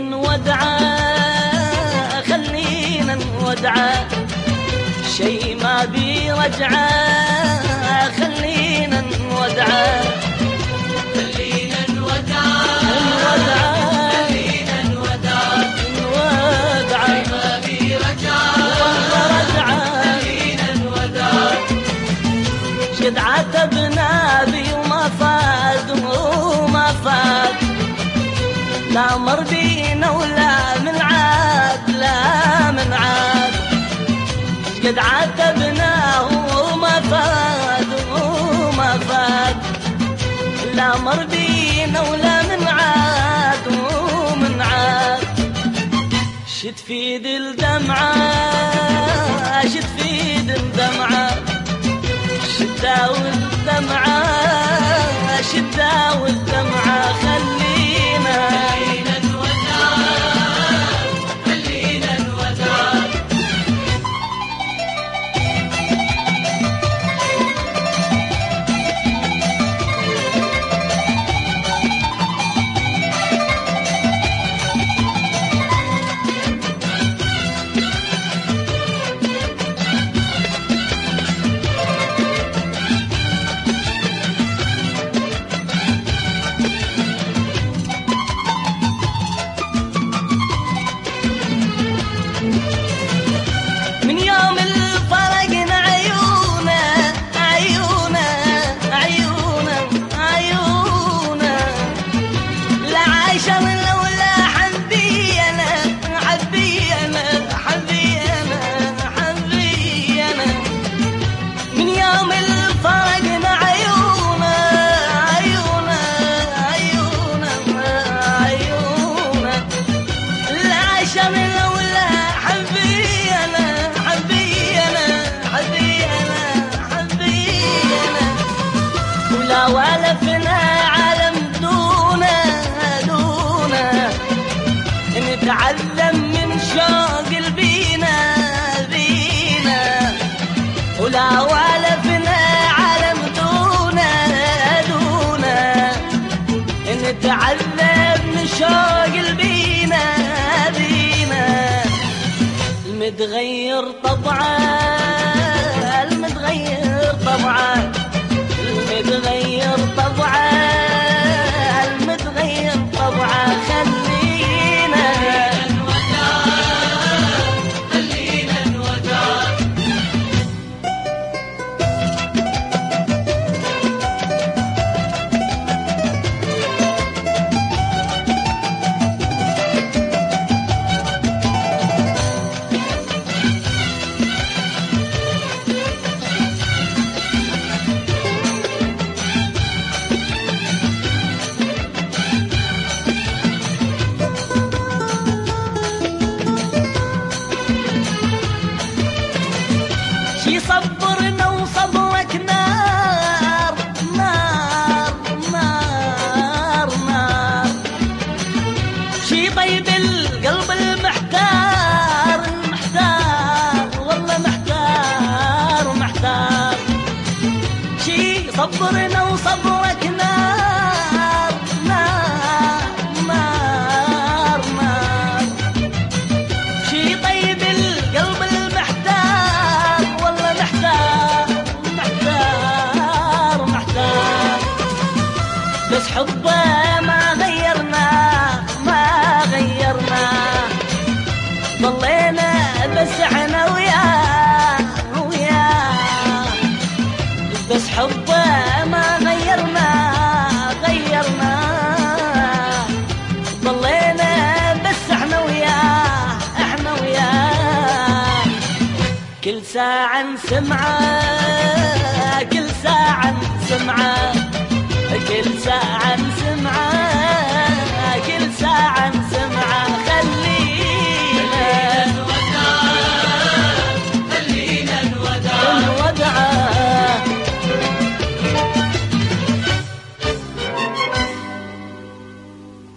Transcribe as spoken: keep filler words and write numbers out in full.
نودعه خلينا نودعه شي ما بي رجعه خلينا نودعه خلينا نودعه خلينا نودعه نودعه شي ما بي رجعه رجعه خلينا نودعه شد عتبنا بي وما فاد وما فاد لا مر بينا ولا من عاد لا من عاد قد عاتبناه وما فاد وما فاد لا مر بينا ولا من عاد ومن عاد شد تفيد الدمعة شد تفيد الدمعة شداوي الدمعة شداوي الدمعة خلينا خلينا نودعه خلينا نودعه من يوم الفرقنا عيونا عيونا عيونا عيونا لا عايشة من لولا حبينا حبينا حبينا حبينا من يوم الفرقنا عيونا عيونا عيونا عيونا لا عايشة من لولا حبينا حبينا حبينا حبينا ولا والفنا عالم دونا دونا نتعلم من شوق البينا بينا ولا والفنا عالم دونا دونا نتعلم من شوق البينا بينا المتغير طبعه المتغير طبعه المتغير طبعه المتغير طبعه خلينا خلينا نودعه شي صبرنا وصبرك نار نار نار نار شي طيب القلب المحتار المحتار والله محتار محتار شي صبرنا وصبرك نار نار نار نار شي طيب القلب المحتار والله محتار محتار محتار بس حبه ما غيرنا ما غيرنا ضلينا بس احنا وياه وياه بس حبه ما غيرنا غيرنا ضلينا بس احنا وياه احنا وياه كل ساعة نسمعه كل ساعة نسمعه كل ساعة نسمعه